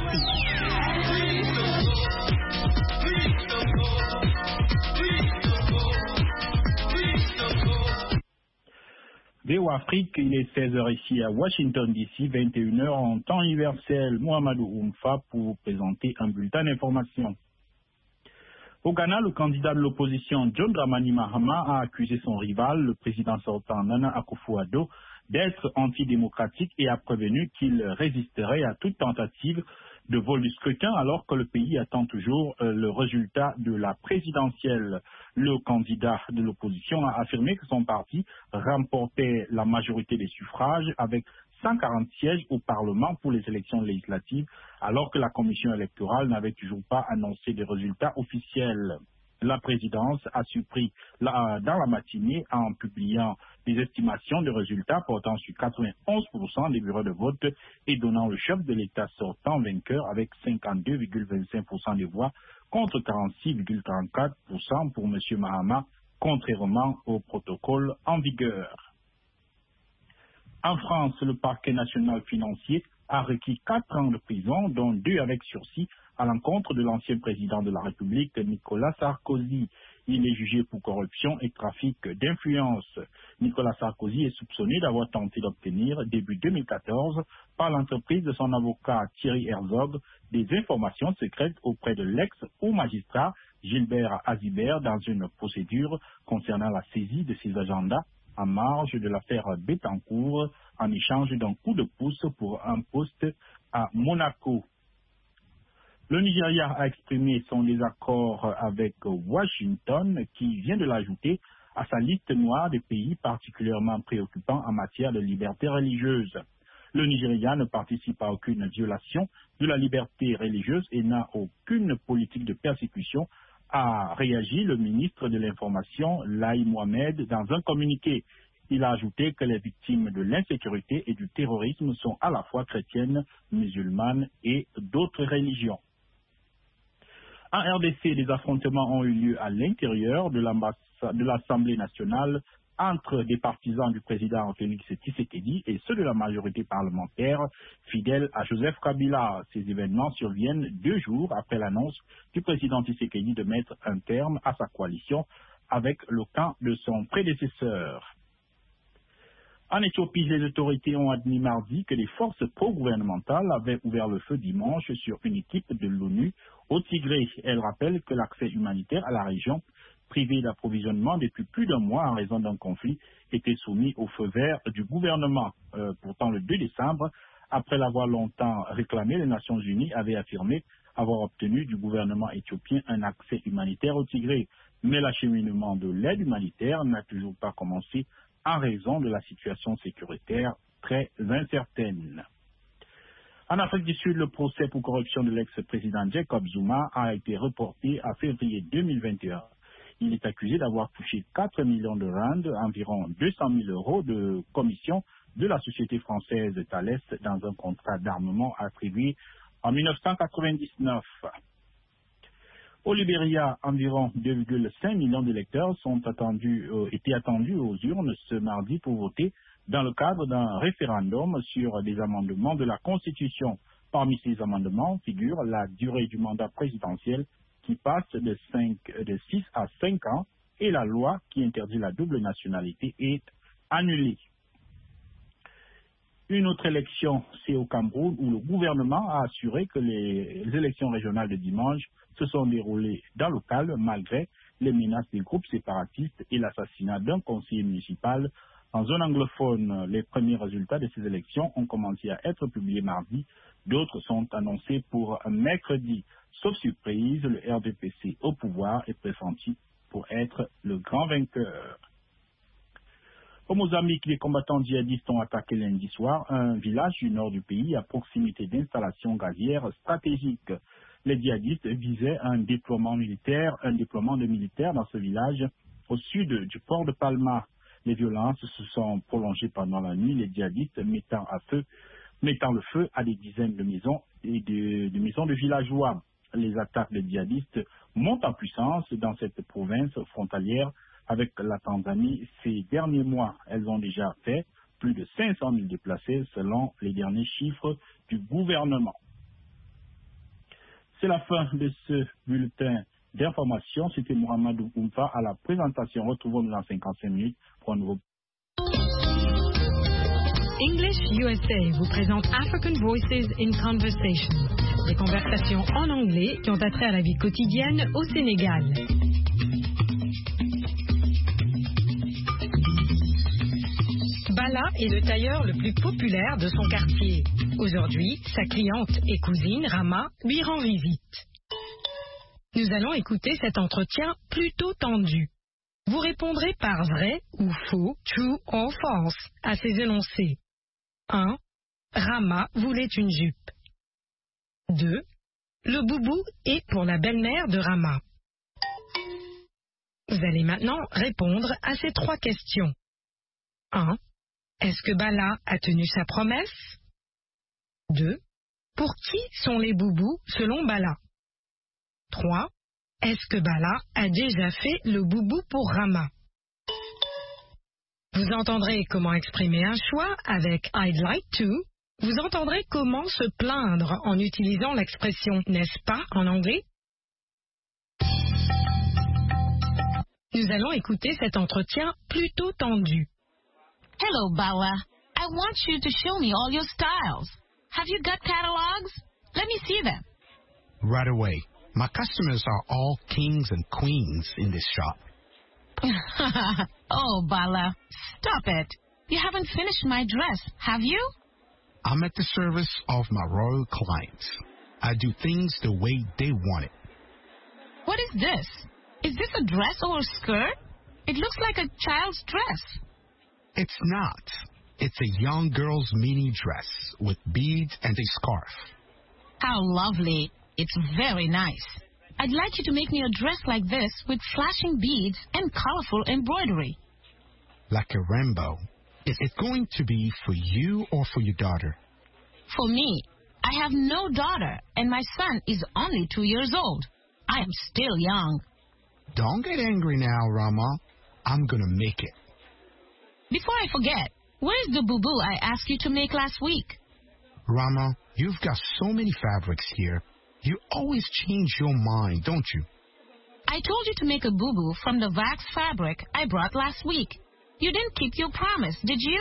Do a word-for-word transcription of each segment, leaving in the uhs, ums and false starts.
V O Afrique, il est seize heures ici à Washington D C, vingt et une heures en temps universel. Mohamedou Oumfa pour vous présenter un bulletin d'information. Au Ghana, le candidat de l'opposition John Dramani Mahama a accusé son rival, le président sortant Nana Akufo-Addo, d'être antidémocratique et a prévenu qu'il résisterait à toute tentative de vol du scrutin alors que le pays attend toujours euh, le résultat de la présidentielle. Le candidat de l'opposition a affirmé que son parti remportait la majorité des suffrages avec cent quarante sièges au Parlement pour les élections législatives alors que la commission électorale n'avait toujours pas annoncé des résultats officiels. La présidence a surpris la, dans la matinée en publiant des estimations de résultats portant sur quatre-vingt-onze pour cent des bureaux de vote et donnant le chef de l'État sortant vainqueur avec cinquante-deux virgule vingt-cinq pour cent des voix contre quarante-six virgule trente-quatre pour cent pour M. Mahama, contrairement au protocole en vigueur. En France, le parquet national financier a requis quatre ans de prison, dont deux avec sursis, à l'encontre de l'ancien président de la République, Nicolas Sarkozy. Il est jugé pour corruption et trafic d'influence. Nicolas Sarkozy est soupçonné d'avoir tenté d'obtenir, début deux mille quatorze, par l'entreprise de son avocat Thierry Herzog, des informations secrètes auprès de l'ex-haut magistrat Gilbert Azibert dans une procédure concernant la saisie de ses agendas en marge de l'affaire Bettencourt en échange d'un coup de pouce pour un poste à Monaco. Le Nigeria a exprimé son désaccord avec Washington qui vient de l'ajouter à sa liste noire des pays particulièrement préoccupants en matière de liberté religieuse. Le Nigeria ne participe à aucune violation de la liberté religieuse et n'a aucune politique de persécution, a réagi le ministre de l'Information, Lai Mohamed, dans un communiqué. Il a ajouté que les victimes de l'insécurité et du terrorisme sont à la fois chrétiennes, musulmanes et d'autres religions. En R D C, des affrontements ont eu lieu à l'intérieur de l'Assemblée nationale entre des partisans du président Félix Tshisekedi et ceux de la majorité parlementaire fidèle à Joseph Kabila. Ces événements surviennent deux jours après l'annonce du président Tshisekedi de mettre un terme à sa coalition avec le camp de son prédécesseur. En Éthiopie, les autorités ont admis mardi que les forces pro-gouvernementales avaient ouvert le feu dimanche sur une équipe de l'ONU au Tigré. Elles rappellent que l'accès humanitaire à la région, privé d'approvisionnement depuis plus d'un mois en raison d'un conflit, était soumis au feu vert du gouvernement. Euh, pourtant, le deux décembre, après l'avoir longtemps réclamé, les Nations Unies avaient affirmé avoir obtenu du gouvernement éthiopien un accès humanitaire au Tigré. Mais l'acheminement de l'aide humanitaire n'a toujours pas commencé en raison de la situation sécuritaire très incertaine. En Afrique du Sud, le procès pour corruption de l'ex-président Jacob Zuma a été reporté à février deux mille vingt et un. Il est accusé d'avoir touché quatre millions de rand, environ deux cent mille euros de commission de la société française Thales dans un contrat d'armement attribué en mille neuf cent quatre-vingt-dix-neuf. Au Libéria, environ deux virgule cinq millions d'électeurs sont attendus, euh, étaient attendus aux urnes ce mardi pour voter dans le cadre d'un référendum sur des amendements de la Constitution. Parmi ces amendements figure la durée du mandat présidentiel qui passe de, cinq, de six à cinq ans et la loi qui interdit la double nationalité est annulée. Une autre élection, c'est au Cameroun où le gouvernement a assuré que les, les élections régionales de dimanche se sont déroulées dans le calme malgré les menaces des groupes séparatistes et l'assassinat d'un conseiller municipal en zone anglophone. Les premiers résultats de ces élections ont commencé à être publiés mardi. D'autres sont annoncés pour mercredi. Sauf surprise, le R D P C au pouvoir est pressenti pour être le grand vainqueur. Au Mozambique, les combattants djihadistes ont attaqué lundi soir un village du nord du pays à proximité d'installations gazières stratégiques. Les djihadistes visaient un déploiement militaire, un déploiement de militaires dans ce village au sud du port de Palma. Les violences se sont prolongées pendant la nuit, les djihadistes mettant, à feu, mettant le feu à des dizaines de maisons et de, de maisons de villageois. Les attaques des djihadistes montent en puissance dans cette province frontalière avec la Tanzanie ces derniers mois. Elles ont déjà fait plus de cinq cent mille déplacés selon les derniers chiffres du gouvernement. C'est la fin de ce bulletin d'information. C'était Mohamedou Oumfa à la présentation. Retrouvons-nous dans cinquante-cinq minutes pour un nouveau. English U S A vous présente African Voices in Conversation, des conversations en anglais qui ont attrait à la vie quotidienne au Sénégal. Bala est le tailleur le plus populaire de son quartier. Aujourd'hui, sa cliente et cousine, Rama, lui rend visite. Nous allons écouter cet entretien plutôt tendu. Vous répondrez par vrai ou faux, true or false, à ces énoncés. un. Rama voulait une jupe. deux. Le boubou est pour la belle-mère de Rama. Vous allez maintenant répondre à ces trois questions. un. Est-ce que Bala a tenu sa promesse? deux. Pour qui sont les boubous selon Bala? trois. Est-ce que Bala a déjà fait le boubou pour Rama? Vous entendrez comment exprimer un choix avec I'd like to. Vous entendrez comment se plaindre en utilisant l'expression n'est-ce pas en anglais. Nous allons écouter cet entretien plutôt tendu. Hello, Bala. I want you to show me all your styles. Have you got catalogs? Let me see them. Right away. My customers are all kings and queens in this shop. Oh, Bala, stop it. You haven't finished my dress, have you? I'm at the service of my royal clients. I do things the way they want it. What is this? Is this a dress or a skirt? It looks like a child's dress. It's not. It's a young girl's mini dress with beads and a scarf. How lovely. It's very nice. I'd like you to make me a dress like this with flashing beads and colorful embroidery. Like a rainbow. Is it going to be for you or for your daughter? For me. I have no daughter, and my son is only two years old. I am still young. Don't get angry now, Rama. I'm gonna make it. Before I forget, where's the boo-boo I asked you to make last week? Rama, you've got so many fabrics here. You always change your mind, don't you? I told you to make a boo-boo from the wax fabric I brought last week. You didn't keep your promise, did you?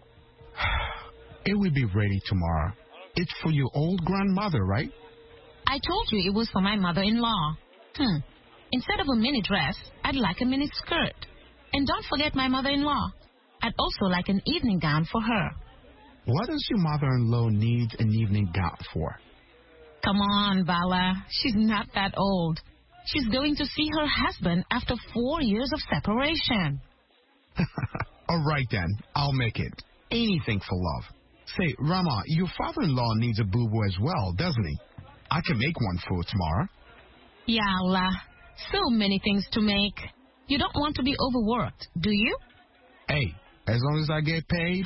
It will be ready tomorrow. It's for your old grandmother, right? I told you it was for my mother-in-law. Hmm. Instead of a mini dress, I'd like a mini skirt. And don't forget my mother-in-law. I'd also like an evening gown for her. What does your mother-in-law need an evening gown for? Come on, Bala. She's not that old. She's going to see her husband after four years of separation. All right, then. I'll make it. Anything for love. Say, Rama, your father-in-law needs a boo-boo as well, doesn't he? I can make one for tomorrow. Ya Allah. So many things to make. You don't want to be overworked, do you? Hey, as long as I get paid.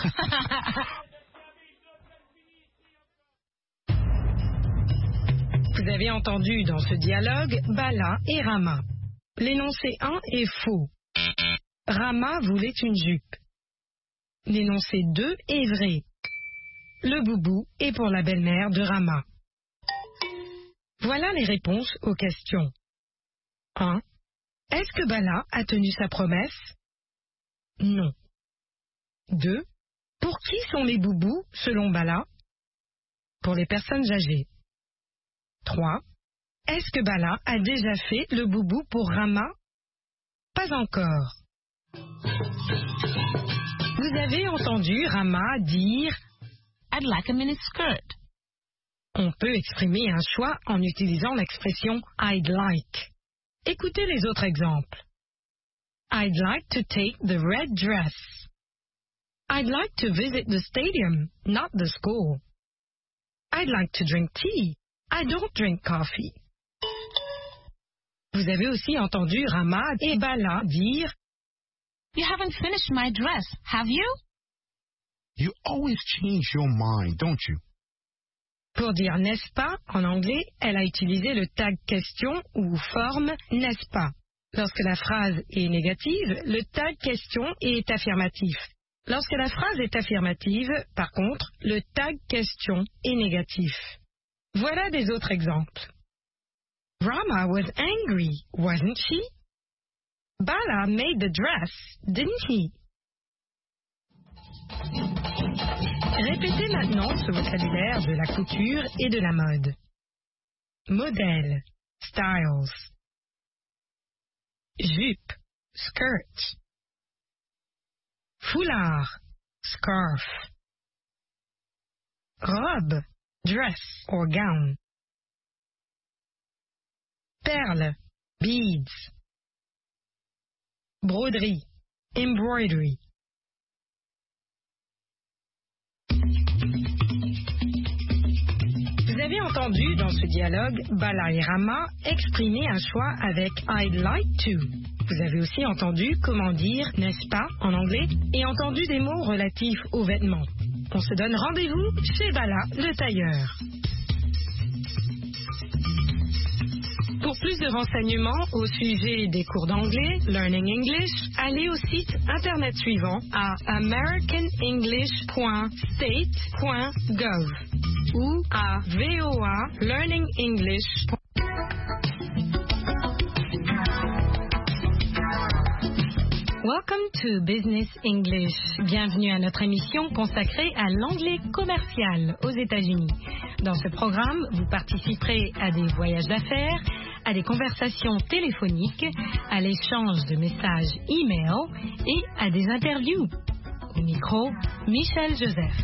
Vous avez entendu dans ce dialogue Bala et Rama. L'énoncé un est faux. Rama voulait une jupe. L'énoncé deux est vrai. Le boubou est pour la belle-mère de Rama. Voilà les réponses aux questions. un. Est-ce que Bala a tenu sa promesse? Non. deux. Pour qui sont les boubous selon Bala? Pour les personnes âgées. trois. Est-ce que Bala a déjà fait le boubou pour Rama? Pas encore. Vous avez entendu Rama dire « I'd like a mini skirt ». On peut exprimer un choix en utilisant l'expression « I'd like ». Écoutez les autres exemples. I'd like to take the red dress. I'd like to visit the stadium, not the school. I'd like to drink tea. I don't drink coffee. Vous avez aussi entendu Rama et Bala dire You haven't finished my dress, have you? You always change your mind, don't you? Pour dire n'est-ce pas, en anglais, elle a utilisé le tag question ou forme n'est-ce pas. Lorsque la phrase est négative, le tag question est affirmatif. Lorsque la phrase est affirmative, par contre, le tag question est négatif. Voilà des autres exemples. Rama was angry, wasn't she? Bala made the dress, didn't he? Répétez maintenant ce vocabulaire de la couture et de la mode. Modèle, styles. Jupe, skirt. Foulard, scarf. Robe, dress or gown. Perle, beads. Broderie, embroidery. Vous avez entendu dans ce dialogue Bala et Rama exprimer un choix avec I'd like to. Vous avez aussi entendu comment dire n'est-ce pas en anglais et entendu des mots relatifs aux vêtements. On se donne rendez-vous chez Bala le tailleur. Pour plus de renseignements au sujet des cours d'anglais, Learning English, allez au site internet suivant à american english point state point gov ou à voa learning english. Welcome to Business English. Bienvenue à notre émission consacrée à l'anglais commercial aux États-Unis. Dans ce programme, vous participerez à des voyages d'affaires, à des conversations téléphoniques, à l'échange de messages e-mail et à des interviews. Au micro, Michel Joseph.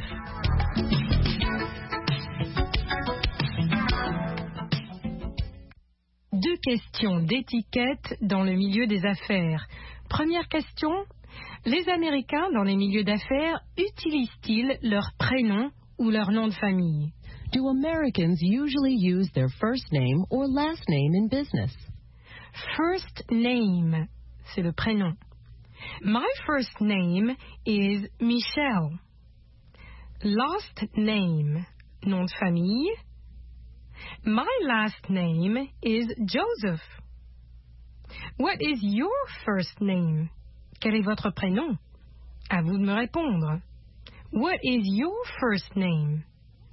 Deux questions d'étiquette dans le milieu des affaires. Première question, les Américains dans les milieux d'affaires utilisent-ils leur prénom ou leur nom de famille? Do Americans usually use their first name or last name in business? First name, c'est le prénom. My first name is Michelle. Last name, nom de famille. My last name is Joseph. What is your first name? Quel est votre prénom? À vous de me répondre. What is your first name?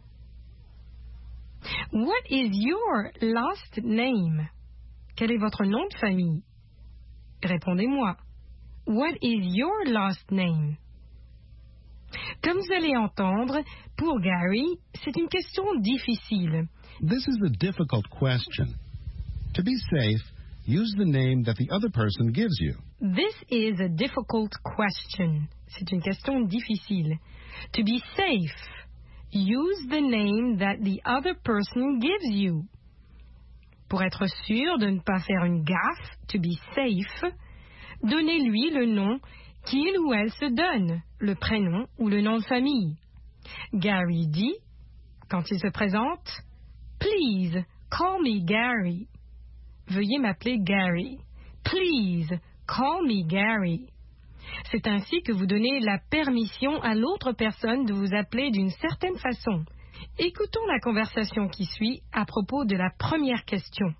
What is your last name? Quel est votre nom de famille? Répondez-moi. What is your last name? Comme vous allez entendre, pour Gary, c'est une question difficile. This is a difficult question. To be safe, use the name that the other person gives you. This is a difficult question. C'est une question difficile. To be safe, use the name that the other person gives you. Pour être sûr de ne pas faire une gaffe, to be safe, donnez-lui le nom qu'il ou elle se donne, le prénom ou le nom de famille. Gary dit, quand il se présente, Please, call me Gary. Veuillez m'appeler Gary. Please, call me Gary. C'est ainsi que vous donnez la permission à l'autre personne de vous appeler d'une certaine façon. Écoutons la conversation qui suit à propos de la première question.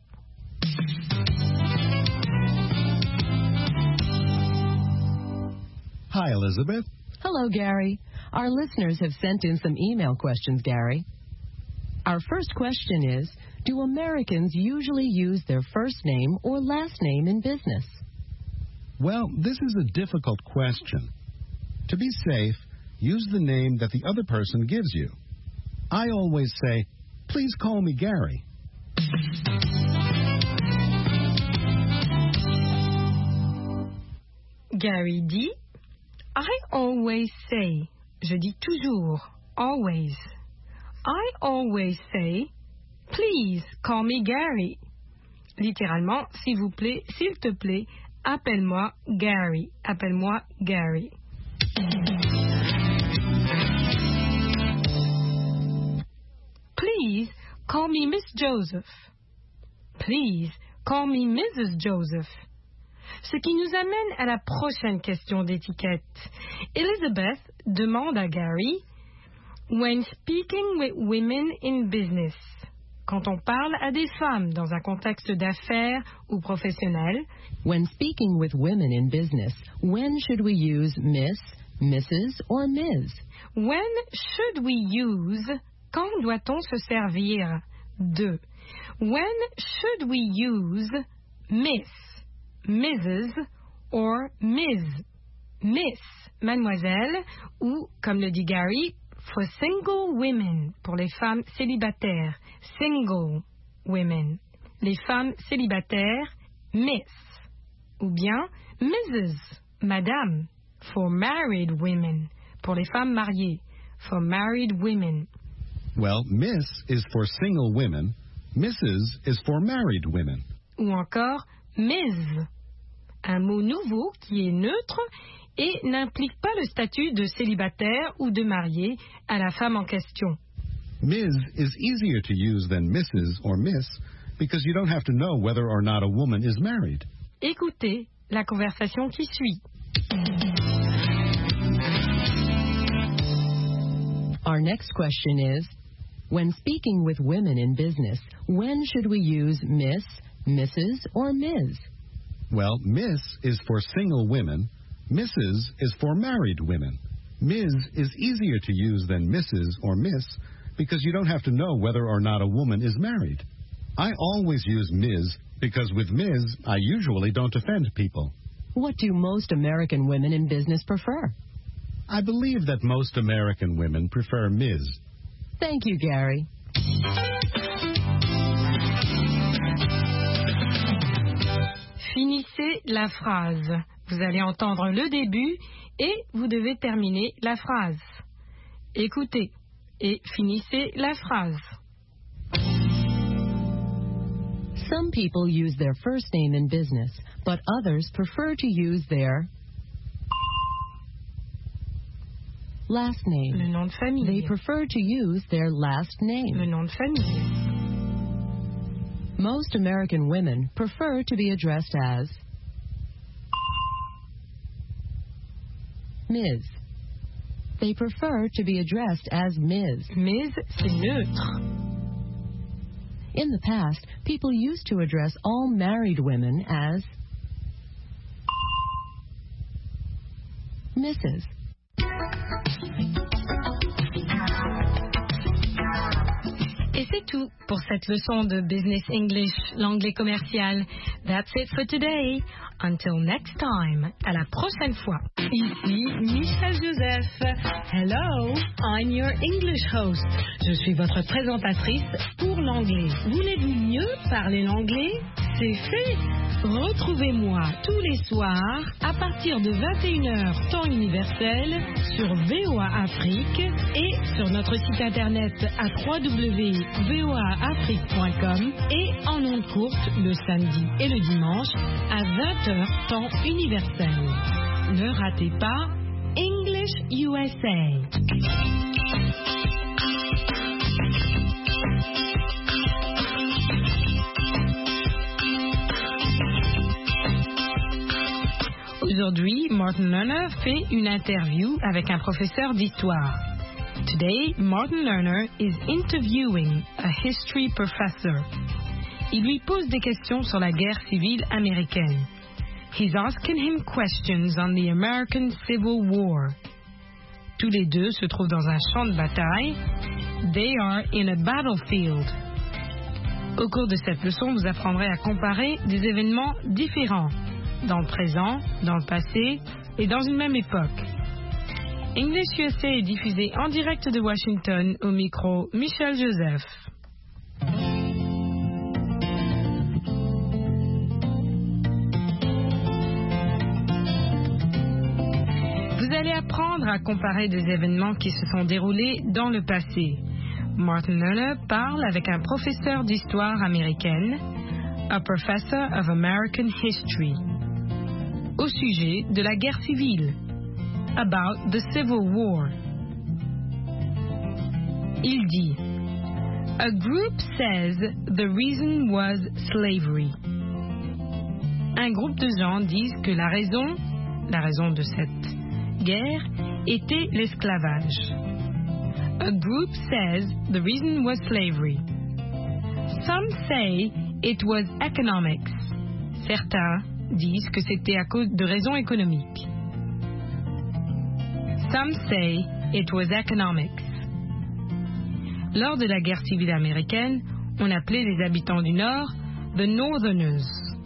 Hi, Elizabeth. Hello, Gary. Our listeners have sent in some email questions, Gary. Our first question is, do Americans usually use their first name or last name in business? Well, this is a difficult question. To be safe, use the name that the other person gives you. I always say, please call me Gary. Gary dit, I always say, je dis toujours, always. I always say, please call me Gary. Littéralement, s'il vous plaît, s'il te plaît, appelle-moi Gary. Appelle-moi Gary. Please call me Miss Joseph. Please call me Missus Joseph. Ce qui nous amène à la prochaine question d'étiquette. Elizabeth demande à Gary, when speaking with women in business, quand on parle à des femmes dans un contexte d'affaires ou professionnel, when speaking with women in business, when should we use Miss, Missus or Miz? When should we use, quand doit-on se servir de? When should we use Miss, Missus or Miz? Miss, mademoiselle, ou, comme le dit Gary, for single women, pour les femmes célibataires. Single women. Les femmes célibataires, Miss. Ou bien Missus, madame, for married women, pour les femmes mariées. For married women. Well, Miss is for single women. Missus is for married women. Ou encore Miz, un mot nouveau qui est neutre et n'implique pas le statut de célibataire ou de marié à la femme en question. Miz is easier to use than Missus or Miss because you don't have to know whether or not a woman is married. Écoutez la conversation qui suit. Our next question is, when speaking with women in business, when should we use Miss, Missus, or Miz? Well, Miss is for single women. Missus is for married women. Miz is easier to use than Missus or Miss because you don't have to know whether or not a woman is married. I always use Miz because with Miz, I usually don't offend people. What do most American women in business prefer? I believe that most American women prefer Miz. Thank you, Gary. Finissez la phrase. Vous allez entendre le début et vous devez terminer la phrase. Écoutez et finissez la phrase. Some people use their first name in business, but others prefer to use their last name. Le nom de famille. They prefer to use their last name. Le nom de famille. Most American women prefer to be addressed as Miz. They prefer to be addressed as Miz. Miz, c'est neutre. In the past, people used to address all married women as Missus Et c'est tout pour cette leçon de Business English, l'anglais commercial. That's it for today. Until next time. À la prochaine fois. Ici Michel Joseph. Hello, I'm your English host. Je suis votre présentatrice pour l'anglais. Voulez-vous mieux parler l'anglais? C'est fait. Retrouvez-moi tous les soirs à partir de vingt et une heures temps universel sur V O A Afrique et sur notre site internet à w w w point v o a afrique point com et en ondes courtes le samedi et le dimanche à vingt heures temps universel. Ne ratez pas English U S A. Aujourd'hui, Martin Lerner fait une interview avec un professeur d'histoire. Today, Martin Lerner is interviewing a history professor. Il lui pose des questions sur la guerre civile américaine. He's asking him questions on the American Civil War. Tous les deux se trouvent dans un champ de bataille. They are in a battlefield. Au cours de cette leçon, vous apprendrez à comparer des événements différents, dans le présent, dans le passé et dans une même époque. English U S A est diffusé en direct de Washington au micro Michel Joseph. Vous allez apprendre à comparer des événements qui se sont déroulés dans le passé. Martin Lerner parle avec un professeur d'histoire américaine, a professor of American history, au sujet de la guerre civile, about the Civil War. Il dit, a group says the reason was slavery. Un groupe de gens disent que la raison, la raison de cette guerre, était l'esclavage. A group says the reason was slavery. Some say it was economics. Certains disent que c'était à cause de raisons économiques. Some say it was economics. Lors de la guerre civile américaine, On appelait les habitants du Nord the Northerners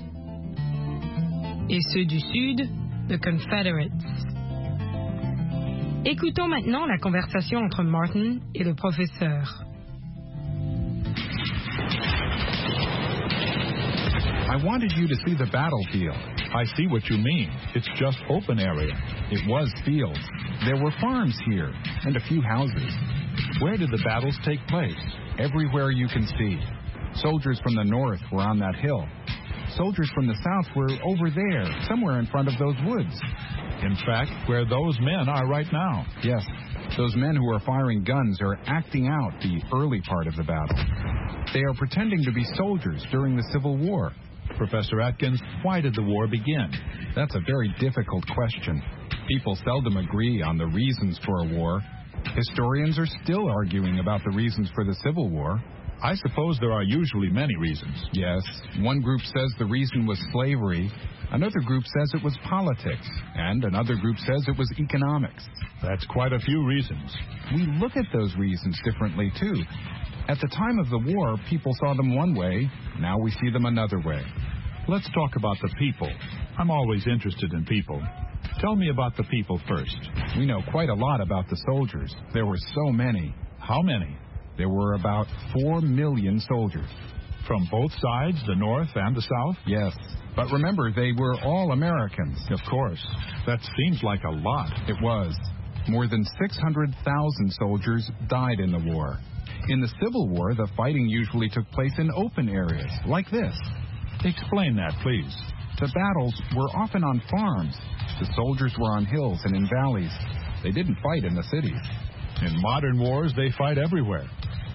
et ceux du Sud the Confederates. Écoutons maintenant la conversation entre Martin et le professeur. I wanted you to see the battlefield. I see what you mean. It's just open area. It was fields. There were farms here and a few houses. Where did the battles take place? Everywhere you can see. Soldiers from the north were on that hill. Soldiers from the south were over there, somewhere in front of those woods. In fact, where those men are right now. Yes, those men who are firing guns are acting out the early part of the battle. They are pretending to be soldiers during the Civil War. Professor Atkins, why did the war begin? That's a very difficult question. People seldom agree on the reasons for a war. Historians are still arguing about the reasons for the Civil War. I suppose there are usually many reasons. Yes. One group says the reason was slavery. Another group says it was politics. And another group says it was economics. That's quite a few reasons. We look at those reasons differently, too. At the time of the war, people saw them one way. Now we see them another way. Let's talk about the people. I'm always interested in people. Tell me about the people first. We know quite a lot about the soldiers. There were so many. How many? There were about four million soldiers. From both sides, the North and the South? Yes. But remember, they were all Americans. Of course. That seems like a lot. It was. More than six hundred thousand soldiers died in the war. In the Civil War, the fighting usually took place in open areas, like this. Explain that, please. The battles were often on farms. The soldiers were on hills and in valleys. They didn't fight in the cities. In modern wars, they fight everywhere.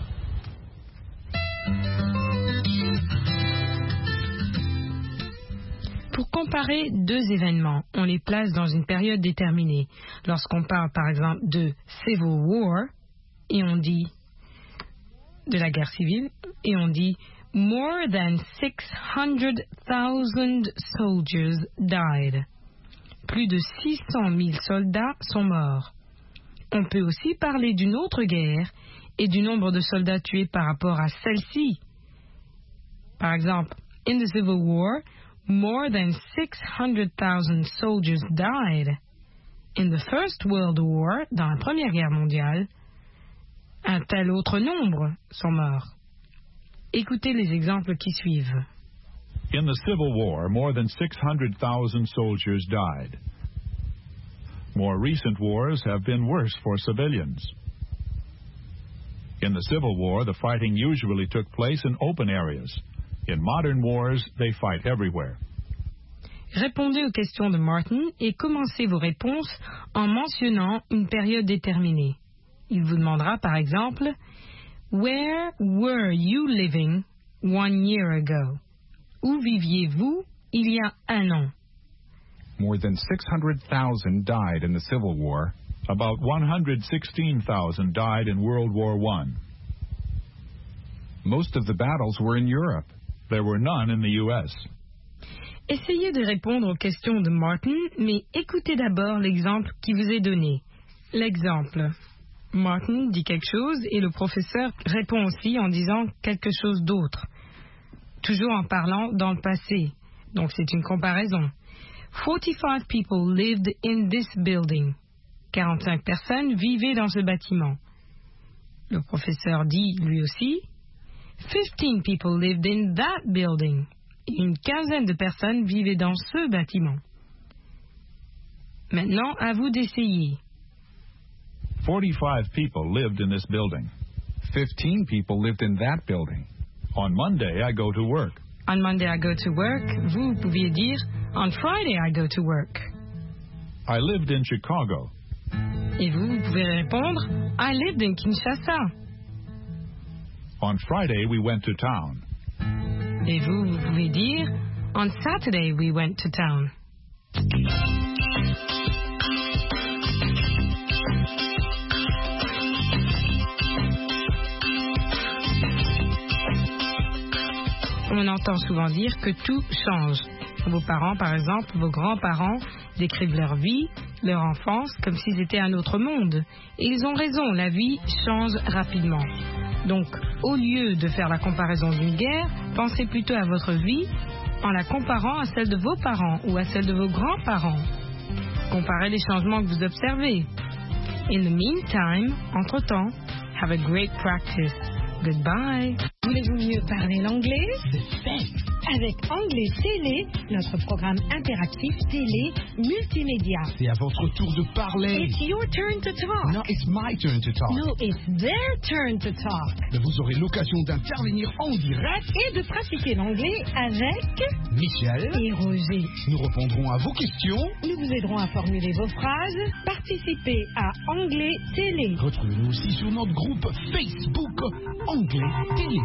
Pour comparer deux événements, on les place dans une période déterminée. Lorsqu'on parle par exemple de Civil War, et on dit de la guerre civile, et on dit more than six hundred thousand soldiers died. Plus de six cent mille soldats sont morts. On peut aussi parler d'une autre guerre et du nombre de soldats tués par rapport à celle-ci. Par exemple, in the Civil War, more than six hundred thousand soldiers died. In the First World War, dans la Première Guerre mondiale, un tel autre nombre sont morts. Écoutez les exemples qui suivent. In the Civil War, more than six hundred thousand soldiers died. More recent wars have been worse for civilians. In the Civil War, the fighting usually took place in open areas. In modern wars, they fight everywhere. Répondez aux questions de Martin et commencez vos réponses en mentionnant une période déterminée. Il vous demandera par exemple « Where were you living one year ago » Où viviez-vous il y a un an? More than six hundred thousand died in the Civil War. About one hundred sixteen thousand died in World War One. Most of the battles were in Europe. There were none in the U S Essayez de répondre aux questions de Martin, mais écoutez d'abord l'exemple qui vous est donné. L'exemple. Martin dit quelque chose et le professeur répond aussi en disant quelque chose d'autre. Toujours en parlant dans le passé. Donc c'est une comparaison. forty-five people lived in this building. quarante-cinq personnes vivaient dans ce bâtiment. Le professeur dit lui aussi fifteen people lived in that building. Une quinzaine de personnes vivaient dans ce bâtiment. Maintenant, à vous d'essayer. forty-five people lived in this building. fifteen people lived in that building. On Monday, I go to work. On Monday, I go to work. Vous pouviez dire, on Friday, I go to work. I lived in Chicago. Et vous, vous pouvez répondre, I lived in Kinshasa. On Friday, we went to town. Et vous, vous pouvez dire, on Saturday, we went to town. On entend souvent dire que tout change. Vos parents, par exemple, vos grands-parents décrivent leur vie, leur enfance, comme s'ils étaient un autre monde. Et ils ont raison, la vie change rapidement. Donc, au lieu de faire la comparaison vulgaire, pensez plutôt à votre vie en la comparant à celle de vos parents ou à celle de vos grands-parents. Comparez les changements que vous observez. In the meantime, entre-temps, have a great practice. Goodbye. Voulez-vous mieux parler l'anglais? Avec Anglais Télé, notre programme interactif télé multimédia. C'est à votre tour de parler. It's your turn to talk. No, it's my turn to talk. No, it's their turn to talk. Mais vous aurez l'occasion d'intervenir en direct Et de pratiquer l'anglais avec Michel et Roger. Nous répondrons à vos questions. Nous vous aiderons à formuler vos phrases. Participez à Anglais Télé. Retrouvez-nous aussi sur notre groupe Facebook Anglais Télé.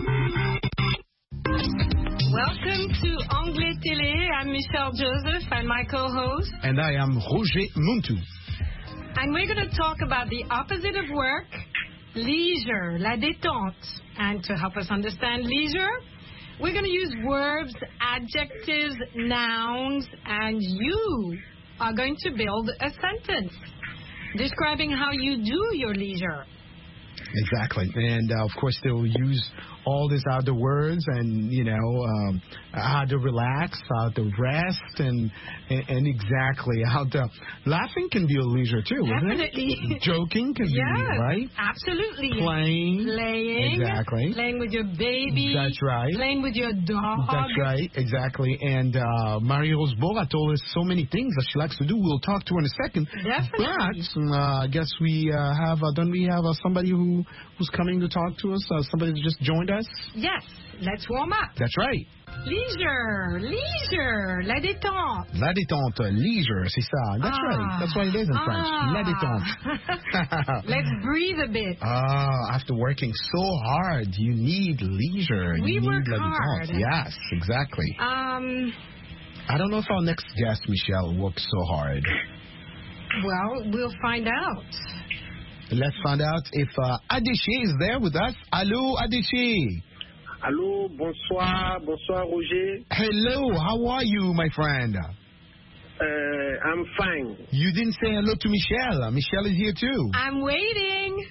Welcome to Anglais Télé. I'm Michelle Joseph and my co-host. And I am Roger Muntu. And we're going to talk about the opposite of work, leisure, la détente. And to help us understand leisure, we're going to use verbs, adjectives, nouns, and you are going to build a sentence describing how you do your leisure. Exactly. And, uh, of course, they'll use all these other words and, you know, um, how to relax, how to rest, and, and and exactly how to... Laughing can be a leisure, too, Definitely. isn't it? Joking can Yes, be, right? absolutely. Playing. Playing. Exactly. Playing with your baby. That's right. Playing with your dog. That's right, exactly. And uh, Marie-Rose Bora told us so many things that she likes to do. We'll talk to her in a second. Definitely. But uh, I guess we uh, have, uh, don't we have uh, somebody who who's coming to talk to us? Uh, somebody that just joined us? Yes, let's warm up. That's right. Leisure, leisure, la détente. La détente, leisure, c'est ça. That's Ah. right. That's what it is in Ah. French. La détente. Let's breathe a bit. Ah, after working so hard, you need leisure. We you work need la hard. détente. Yes, exactly. Um, I don't know if our next guest, Michelle, works so hard. well, we'll find out. Let's find out if uh, Adéché is there with us. Hello, Adéché. Allô, bonsoir, bonsoir Roger. Hello, how are you, my friend? Uh, I'm fine. You didn't say hello to Michelle. Michelle is here too. I'm waiting.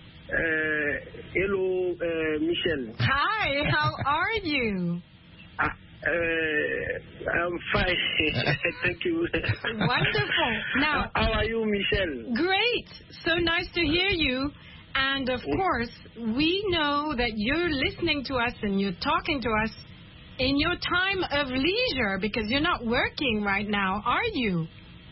Uh, hello, uh, Michel. Hi, how are you? Ah, uh, I'm fine. Thank you. Wonderful. Now, how are you, Michel? great. So nice to hear you. And of course, we know that you're listening to us and you're talking to us in your time of leisure because you're not working right now, are you?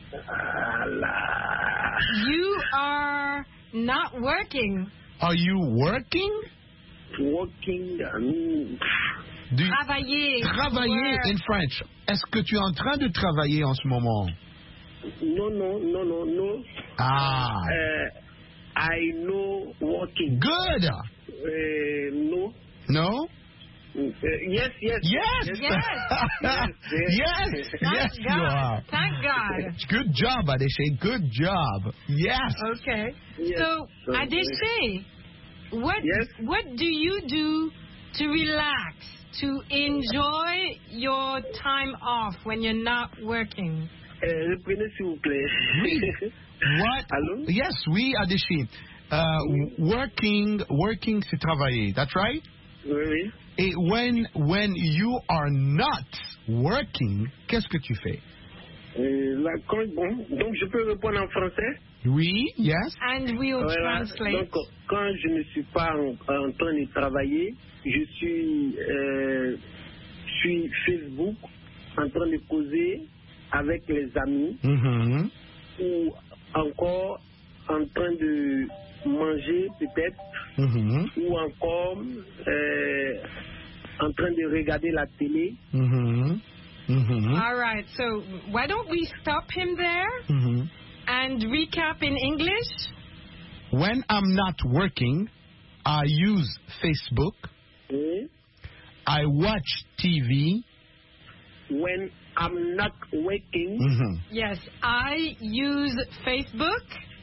Allah. You are not working. Are you working? Working. Um, Do you Travailler. travailler Work. in French? Est-ce que tu es en train de travailler en ce moment? no, no, no, no, no. Ah, Uh, I know working. good. Uh, no. No? Uh, yes, yes. Yes. Yes. Yes. Yes. Thank Yes, you God. are. Thank God. Good job, Adéché. Good job. Yes. Okay. Yes. So, So, Adéché, what Yes. what do you do to relax, to enjoy your time off when you're not working? Euh, reprenez s'il vous plaît. Oui. What? Allô? Yes, oui, Adéché. Uh, working, working, c'est travailler. That's right? Oui, oui. Et when, when you are not working, qu'est-ce que tu fais? Euh, là, quand, bon, donc je peux répondre en français? Oui, yes. And we'll Voilà. translate. Donc quand je ne suis pas en, en train de travailler, je suis euh, sur Facebook en train de causer avec les amis Mm-hmm. ou encore en train de manger peut-être Mm-hmm. ou encore euh, en train de regarder la télé. Mm-hmm. Mm-hmm. All right. So, why don't we stop him there Mm-hmm. and recap in English? When I'm not working, I use Facebook. Oui. I watch T V. When I'm not working, Mm-hmm. Yes, I use Facebook.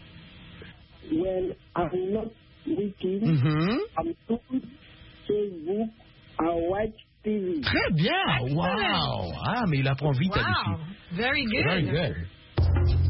when I'm not working, Mm-hmm. I'm on Facebook, I watch T V. Très bien. Excellent. Wow. Ah, mais il apprend vite, Wow, Adéché. very good. Very good.